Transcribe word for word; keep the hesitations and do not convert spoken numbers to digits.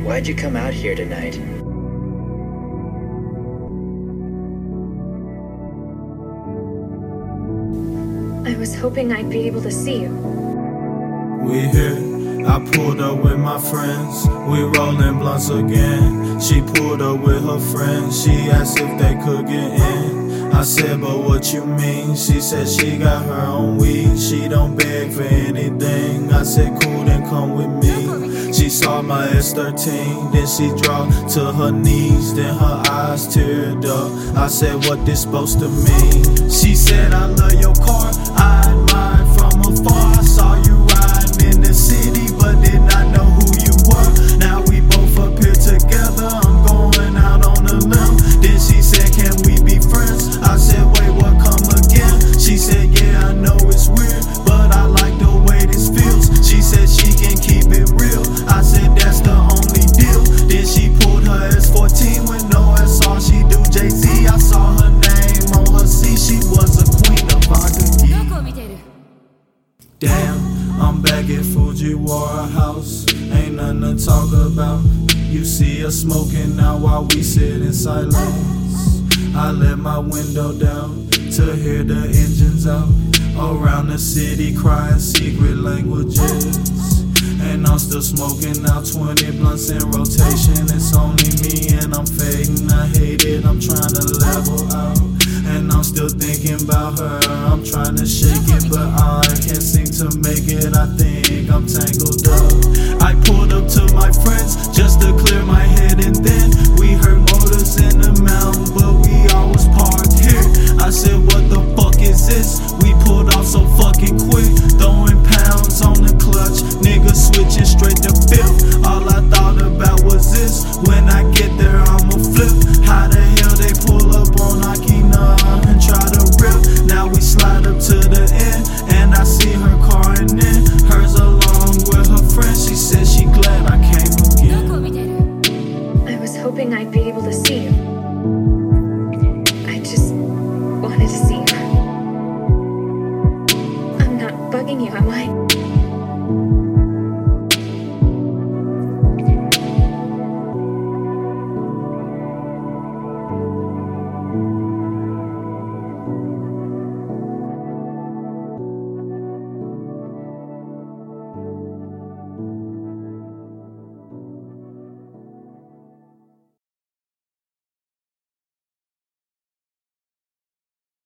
Why'd you come out here tonight? I was hoping I'd be able to see you. We here, I pulled up with my friends. We rollin' blunts again. She pulled up with her friends. She asked if they could get in. I said, but what you mean? She said she got her own weed. She don't beg for anything. I said, cool, then come with me. She saw my S thirteen, then she dropped to her knees. Then her eyes teared up. I said, what this supposed to mean? She said, I love your car. I admired from afar. I saw you riding in the city, but did not know who you were. Now we both up here together. I'm going out on a limb. Then she said, can we be friends? I said, wait, what come again? She said, yeah, I know it's weird, but I like the way this feels. She said she can keep it real. I said, that's the only deal. Then she pulled her S fourteen with no S R. She do Jay-Z. I saw her name on her seat. She was a queen of Akagi. Damn, I'm back at Fujiwara House. Ain't nothing to talk about. You see us smoking now while we sit in silence. I let my window down to hear the engines out. Around the city crying secret languages. And I'm still smoking out twenty blunts in rotation. It's only me and I'm fading. I hate it, I'm trying to level out. And I'm still thinking about her. I'm trying to shake it, but I can't seem to make it. I think I'm tangled up. I pulled up to my friends just to clear my head, and then we heard motors in the mountain, but we all was parked here. I said, what the fuck is this? We pulled off so fucking quick, throwing pounds on the clutch. Niggas switching straight to fifth. All I thought about was this: when I get there, I'ma flip. How the hell they pull up on Akina and try to rip? Now we slide up to the end, and I see her car and then hers along with her friend. She said she glad I came again. I was hoping I'd be able to see you. I just wanted to see you. I'm not bugging you, am I?